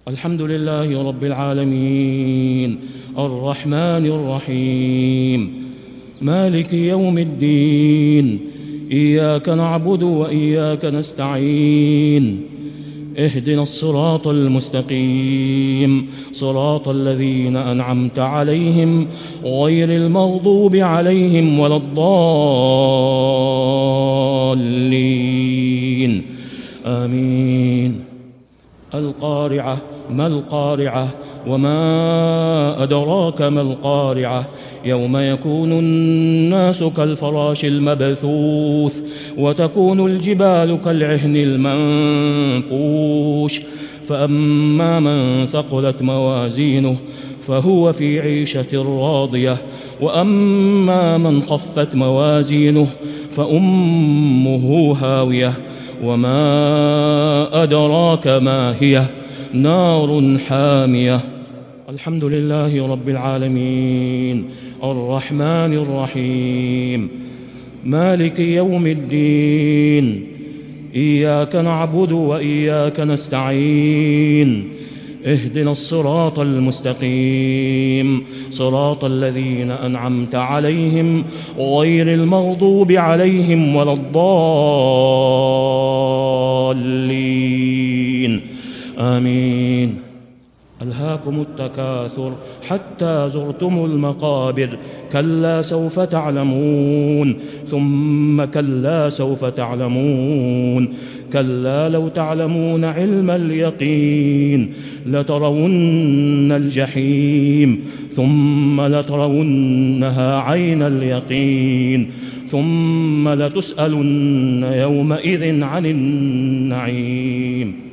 الحمد لله رب العالمين الرحمن الرحيم مالك يوم الدين إياك نعبد وإياك نستعين اهدنا الصراط المستقيم صراط الذين أنعمت عليهم غير المغضوب عليهم ولا الضالين آمين. القارعة ما القارعة وما أدراك ما القارعة يوم يكون الناس كالفراش المبثوث وتكون الجبال كالعهن المنفوش فأما من ثقلت موازينه فهو في عيشة راضية وأما من خفت موازينه فأمه هاوية وما أدراك ما هي نار حامية. الحمد لله رب العالمين الرحمن الرحيم مالك يوم الدين إياك نعبد وإياك نستعين اهدنا الصراط المستقيم صراط الذين أنعمت عليهم غير المغضوب عليهم ولا الضالين آمين. ألهاكم التكاثر حتى زرتم المقابر كلا سوف تعلمون ثم كلا سوف تعلمون كلا لو تعلمون علم اليقين لترون الجحيم ثم لترونها عين اليقين ثم لتسألن يومئذ عن النعيم.